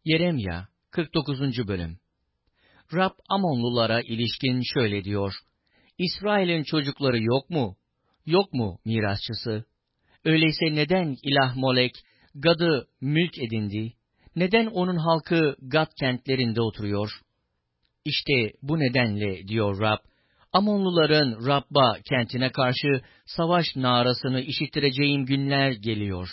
Yeremya 49. Bölüm. Rab Amonlulara ilişkin şöyle diyor: İsrail'in çocukları yok mu? Yok mu mirasçısı? Öyleyse neden ilah Molek Gad'ı mülk edindi? Neden onun halkı Gad kentlerinde oturuyor? İşte bu nedenle diyor Rab, Amonluların Rabba kentine karşı savaş narasını işittireceğim günler geliyor.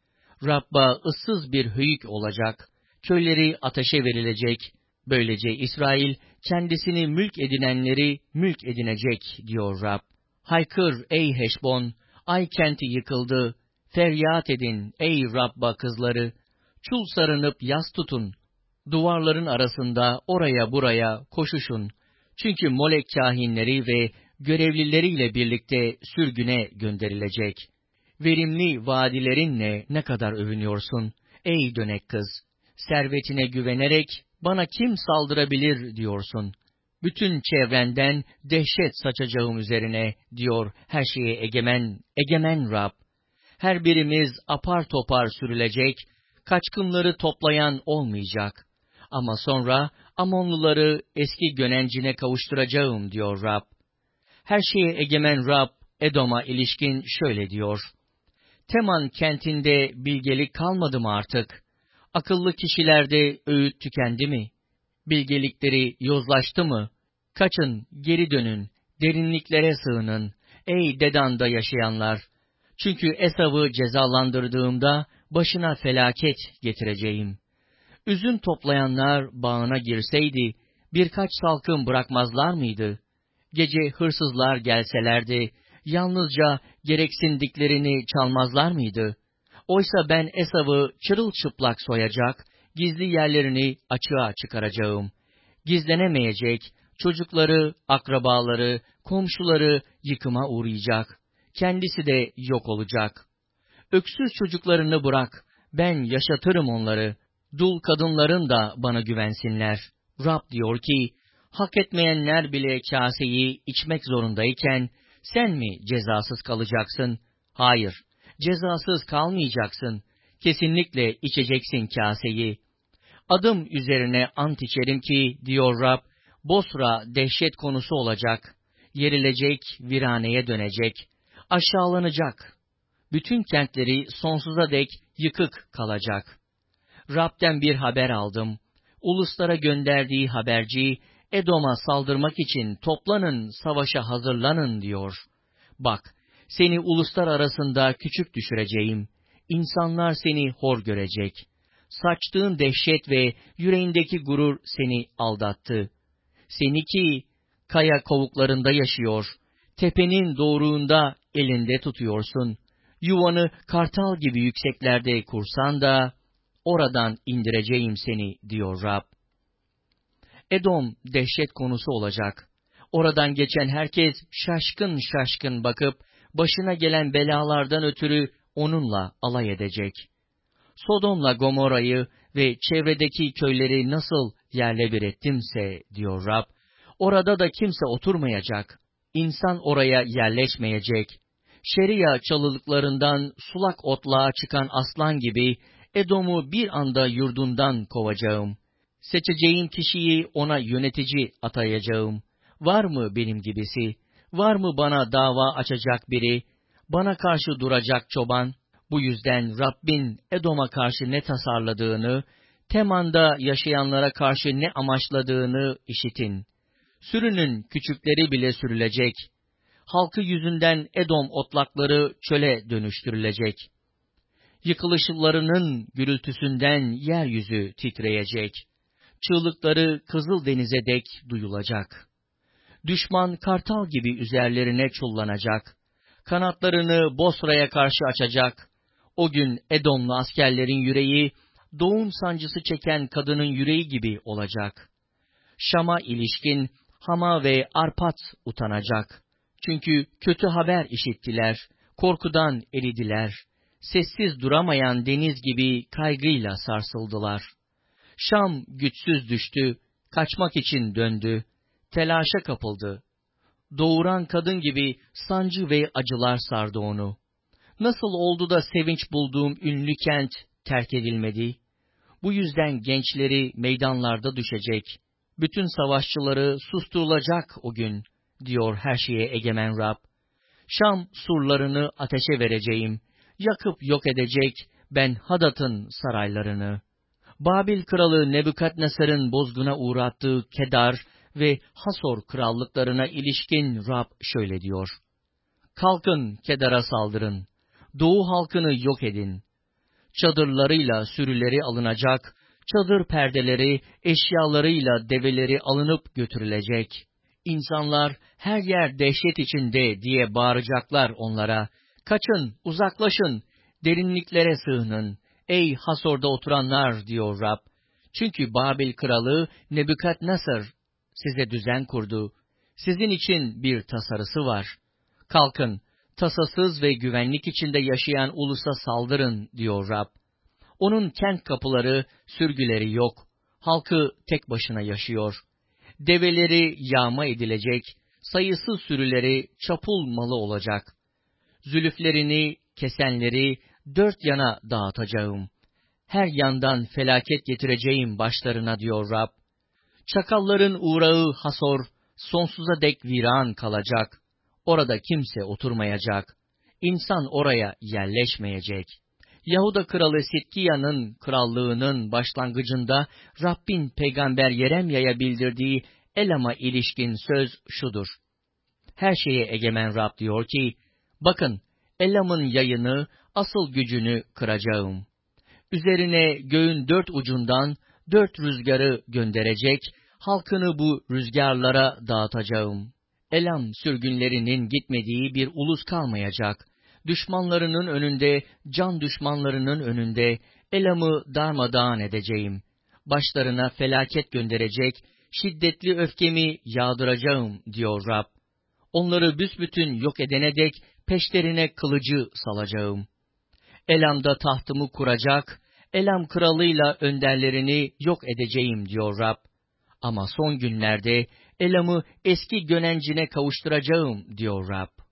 Rabba ıssız bir höyük olacak, köyleri ateşe verilecek, böylece İsrail kendisini mülk edinenleri mülk edinecek diyor Rab. Haykır ey Heşbon, Ay kenti yıkıldı, feryat edin ey Rabba kızları, çul sarınıp yas tutun, duvarların arasında oraya buraya koşuşun, çünkü Molek kâhinleri ve görevlileriyle birlikte sürgüne gönderilecek. Verimli vadilerinle ne kadar övünüyorsun, ey dönek kız! Servetine güvenerek, bana kim saldırabilir diyorsun. Bütün çevrenden dehşet saçacağım üzerine, diyor her şeye egemen, egemen Rab. Her birimiz apar topar sürülecek, kaçkınları toplayan olmayacak. Ama sonra Amonluları eski gönencine kavuşturacağım, diyor Rab. Her şeye egemen Rab, Edom'a ilişkin şöyle diyor: Teman kentinde bilgelik kalmadı mı artık? Akıllı kişilerde öğüt tükendi mi? Bilgelikleri yozlaştı mı? Kaçın, geri dönün, derinliklere sığının, ey Dedan'da yaşayanlar. Çünkü Esav'ı cezalandırdığımda başına felaket getireceğim. Üzüm toplayanlar bağına girseydi, birkaç salkım bırakmazlar mıydı? Gece hırsızlar gelselerdi, yalnızca gereksindiklerini çalmazlar mıydı? Oysa ben Esav'ı çırılçıplak soyacak, gizli yerlerini açığa çıkaracağım. Gizlenemeyecek, çocukları, akrabaları, komşuları yıkıma uğrayacak. Kendisi de yok olacak. Öksüz çocuklarını bırak, ben yaşatırım onları. Dul kadınların da bana güvensinler. Rab diyor ki, hak etmeyenler bile kaseyi içmek zorundayken, sen mi cezasız kalacaksın? Hayır, cezasız kalmayacaksın. Kesinlikle içeceksin kaseyi. Adım üzerine ant içerim ki, diyor Rab, Bosra dehşet konusu olacak. Yerilecek, viraneye dönecek. Aşağılanacak. Bütün kentleri sonsuza dek yıkık kalacak. Rab'den bir haber aldım. Uluslara gönderdiği haberci, Edom'a saldırmak için toplanın, savaşa hazırlanın diyor. Bak, seni uluslar arasında küçük düşüreceğim. İnsanlar seni hor görecek. Saçtığın dehşet ve yüreğindeki gurur seni aldattı. Seni ki kaya kovuklarında yaşıyor, tepenin doğruğunda elinde tutuyorsun. Yuvanı kartal gibi yükseklerde kursan da, oradan indireceğim seni, diyor Rab. Edom dehşet konusu olacak. Oradan geçen herkes şaşkın şaşkın bakıp, başına gelen belalardan ötürü onunla alay edecek. Sodom'la Gomorra'yı ve çevredeki köyleri nasıl yerle bir ettimse, diyor Rab, orada da kimse oturmayacak. İnsan oraya yerleşmeyecek. Şeria çalılıklarından sulak otluğa çıkan aslan gibi, Edom'u bir anda yurdundan kovacağım. Seçeceğim kişiyi ona yönetici atayacağım. Var mı benim gibisi? Var mı bana dava açacak biri? Bana karşı duracak çoban? Bu yüzden Rabbin Edom'a karşı ne tasarladığını, Teman'da yaşayanlara karşı ne amaçladığını işitin. Sürünün küçükleri bile sürülecek. Halkı yüzünden Edom otlakları çöle dönüştürülecek. Yıkılışlarının gürültüsünden yeryüzü titreyecek. Çığlıkları Kızıldeniz'e dek duyulacak. Düşman kartal gibi üzerlerine çullanacak. Kanatlarını Bosra'ya karşı açacak. O gün Edomlu askerlerin yüreği, doğum sancısı çeken kadının yüreği gibi olacak. Şam'a ilişkin Hama ve Arpat utanacak. Çünkü kötü haber işittiler, korkudan eridiler. Sessiz duramayan deniz gibi kaygıyla sarsıldılar. Şam güçsüz düştü, kaçmak için döndü, telaşa kapıldı. Doğuran kadın gibi sancı ve acılar sardı onu. Nasıl oldu da sevinç bulduğum ünlü kent terk edilmedi? Bu yüzden gençleri meydanlarda düşecek. Bütün savaşçıları susturulacak o gün, diyor her şeye egemen Rab. Şam surlarını ateşe vereceğim. Yakıp yok edecek Ben Hadad'ın saraylarını. Babil kralı Nebukadnesar'ın bozguna uğrattığı Kedar ve Hasor krallıklarına ilişkin Rab şöyle diyor. Kalkın Kedar'a saldırın. Doğu halkını yok edin. Çadırlarıyla sürüleri alınacak, çadır perdeleri, eşyalarıyla develeri alınıp götürülecek. İnsanlar her yer dehşet içinde diye bağıracaklar onlara. Kaçın, uzaklaşın, derinliklere sığının. Ey Hasor'da oturanlar, diyor Rab. Çünkü Babil kralı Nebukadnesar size düzen kurdu. Sizin için bir tasarısı var. Kalkın, tasasız ve güvenlik içinde yaşayan ulusa saldırın, diyor Rab. Onun kent kapıları, sürgüleri yok. Halkı tek başına yaşıyor. Develeri yağma edilecek, sayısız sürüleri çapul malı olacak. Zülüflerini, kesenleri dört yana dağıtacağım. Her yandan felaket getireceğim başlarına, diyor Rab. Çakalların uğrağı Hasor, sonsuza dek viran kalacak. Orada kimse oturmayacak. İnsan oraya yerleşmeyecek. Yahuda kralı Sitkiya'nın krallığının başlangıcında Rabbin peygamber Yeremya'ya bildirdiği Elam'a ilişkin söz şudur. Her şeye egemen Rab diyor ki, bakın Elam'ın yayını, asıl gücünü kıracağım. Üzerine göğün dört ucundan dört rüzgarı gönderecek, halkını bu rüzgarlara dağıtacağım. Elam sürgünlerinin gitmediği bir ulus kalmayacak. Düşmanlarının önünde, can düşmanlarının önünde Elam'ı darmadağın edeceğim. Başlarına felaket gönderecek, şiddetli öfkemi yağdıracağım, diyor Rab. Onları büsbütün yok edene dek peşlerine kılıcı salacağım. Elam'da tahtımı kuracak, Elam kralıyla önderlerini yok edeceğim, diyor Rab. Ama son günlerde Elam'ı eski gönencine kavuşturacağım, diyor Rab.